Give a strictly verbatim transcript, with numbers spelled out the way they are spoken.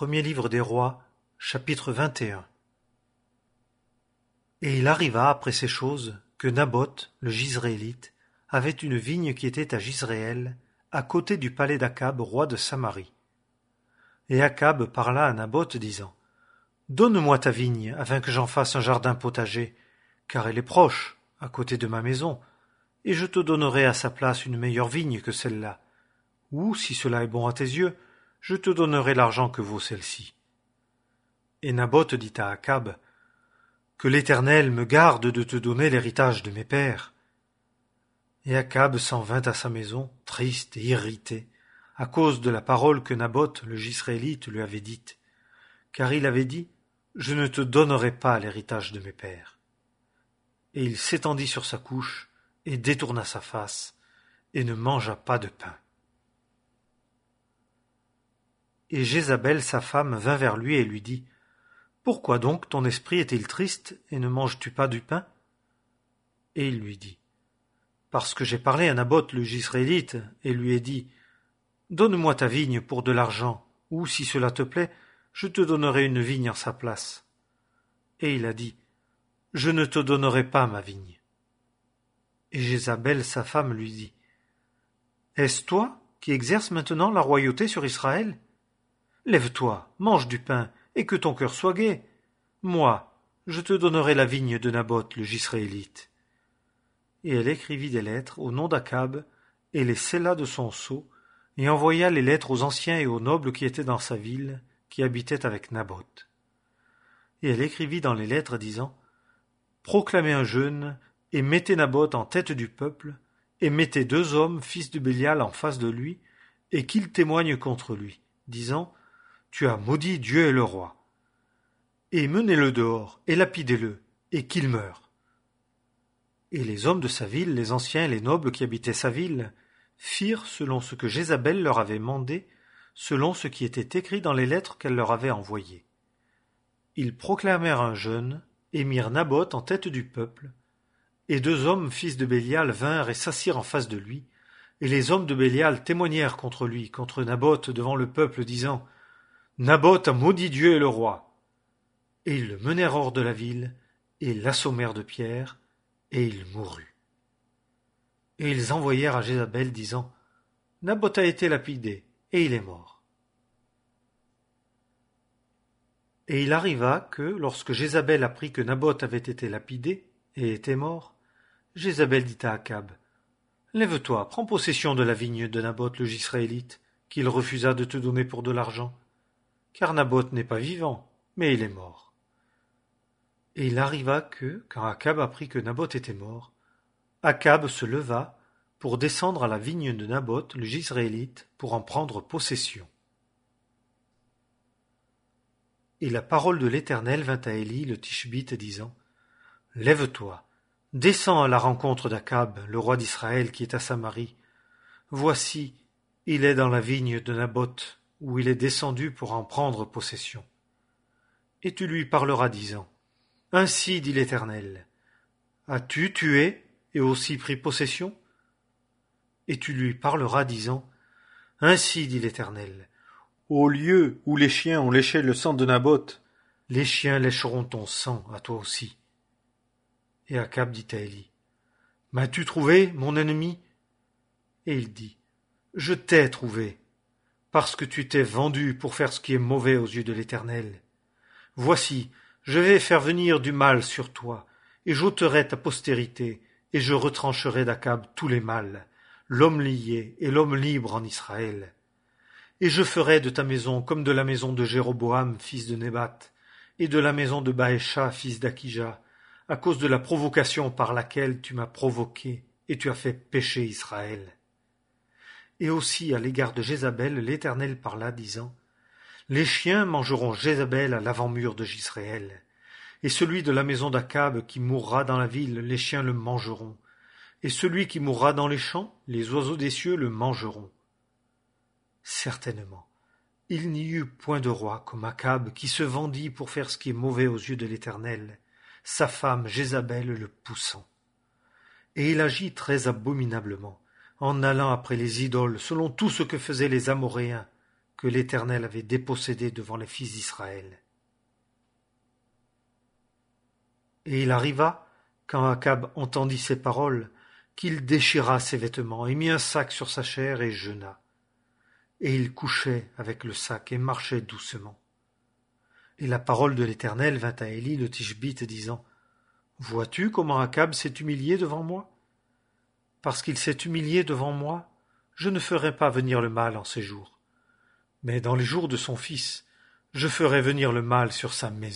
Premier livre des Rois, chapitre vingt et un. Et il arriva après ces choses que Naboth, le Jizréélite, avait une vigne qui était à Jizréel, à côté du palais d'Akab, roi de Samarie. Et Akab parla à Naboth, disant : Donne-moi ta vigne, afin que j'en fasse un jardin potager, car elle est proche, à côté de ma maison, et je te donnerai à sa place une meilleure vigne que celle-là. Ou, si cela est bon à tes yeux, je te donnerai l'argent que vaut celle-ci. Et Naboth dit à Akab : Que l'Éternel me garde de te donner l'héritage de mes pères. Et Akab s'en vint à sa maison, triste et irrité, à cause de la parole que Naboth le Jizréélite lui avait dite, car il avait dit : Je ne te donnerai pas l'héritage de mes pères. Et il s'étendit sur sa couche, et détourna sa face, et ne mangea pas de pain. Et Jézabel sa femme vint vers lui et lui dit : Pourquoi donc ton esprit est-il triste, et ne manges-tu pas du pain ? Et il lui dit : Parce que j'ai parlé à Naboth le Jizréélite, et lui ai dit : Donne-moi ta vigne pour de l'argent, ou, si cela te plaît, je te donnerai une vigne en sa place. Et il a dit : Je ne te donnerai pas ma vigne. Et Jézabel sa femme lui dit : Est-ce toi qui exerces maintenant la royauté sur Israël ? Lève-toi, mange du pain, et que ton cœur soit gai. Moi, je te donnerai la vigne de Naboth le Jizréélite. Et elle écrivit des lettres au nom d'Akab, et les scella de son sceau, et envoya les lettres aux anciens et aux nobles qui étaient dans sa ville, qui habitaient avec Naboth. Et elle écrivit dans les lettres, disant : Proclamez un jeûne, et mettez Naboth en tête du peuple, et mettez deux hommes, fils de Bélial, en face de lui, et qu'ils témoignent contre lui, disant : Tu as maudit Dieu et le roi. Et menez-le dehors, et lapidez-le, et qu'il meure. Et les hommes de sa ville, les anciens et les nobles qui habitaient sa ville, firent selon ce que Jézabel leur avait mandé, selon ce qui était écrit dans les lettres qu'elle leur avait envoyées. Ils proclamèrent un jeûne, et mirent Naboth en tête du peuple, et deux hommes, fils de Bélial, vinrent et s'assirent en face de lui, et les hommes de Bélial témoignèrent contre lui, contre Naboth, devant le peuple, disant : Naboth a maudit Dieu et le roi. Et ils le menèrent hors de la ville, et l'assommèrent de pierres, et il mourut. Et ils envoyèrent à Jézabel, disant : Naboth a été lapidé, et il est mort. Et il arriva que, lorsque Jézabel apprit que Naboth avait été lapidé, et était mort, Jézabel dit à Akab : Lève-toi, prends possession de la vigne de Naboth le Jizréélite, qu'il refusa de te donner pour de l'argent. Car Naboth n'est pas vivant, mais il est mort. Et il arriva que, quand Akab apprit que Naboth était mort, Akab se leva pour descendre à la vigne de Naboth le Jizréélite pour en prendre possession. Et la parole de l'Éternel vint à Élie le Tishbite, disant : Lève-toi, descends à la rencontre d'Akab, le roi d'Israël qui est à Samarie. Voici, il est dans la vigne de Naboth, où il est descendu pour en prendre possession. Et tu lui parleras, disant : Ainsi dit l'Éternel, as-tu tué et aussi pris possession ? Et tu lui parleras, disant : Ainsi dit l'Éternel, au lieu où les chiens ont léché le sang de Naboth, les chiens lécheront ton sang à toi aussi. Et Akab dit à Élie : M'as-tu trouvé, mon ennemi ? Et il dit : Je t'ai trouvé, parce que tu t'es vendu pour faire ce qui est mauvais aux yeux de l'Éternel. Voici, je vais faire venir du mal sur toi, et j'ôterai ta postérité, et je retrancherai d'Akab tous les mâles, l'homme lié et l'homme libre en Israël. Et je ferai de ta maison comme de la maison de Jéroboam, fils de Nébat, et de la maison de Baécha, fils d'Akija, à cause de la provocation par laquelle tu m'as provoqué, et tu as fait pécher Israël. Et aussi à l'égard de Jézabel, l'Éternel parla, disant : Les chiens mangeront Jézabel à l'avant-mur de Jizréel, et celui de la maison d'Akab qui mourra dans la ville, les chiens le mangeront, et celui qui mourra dans les champs, les oiseaux des cieux le mangeront. Certainement, il n'y eut point de roi comme Akab qui se vendit pour faire ce qui est mauvais aux yeux de l'Éternel, sa femme Jézabel le poussant. Et il agit très abominablement, en allant après les idoles, selon tout ce que faisaient les Amoréens, que l'Éternel avait dépossédés devant les fils d'Israël. Et il arriva, quand Akab entendit ces paroles, qu'il déchira ses vêtements et mit un sac sur sa chair et jeûna. Et il couchait avec le sac et marchait doucement. Et la parole de l'Éternel vint à Élie le Tishbite, disant, « Vois-tu comment Akab s'est humilié devant moi? Parce qu'il s'est humilié devant moi, je ne ferai pas venir le mal en ses jours. Mais dans les jours de son fils, je ferai venir le mal sur sa maison. »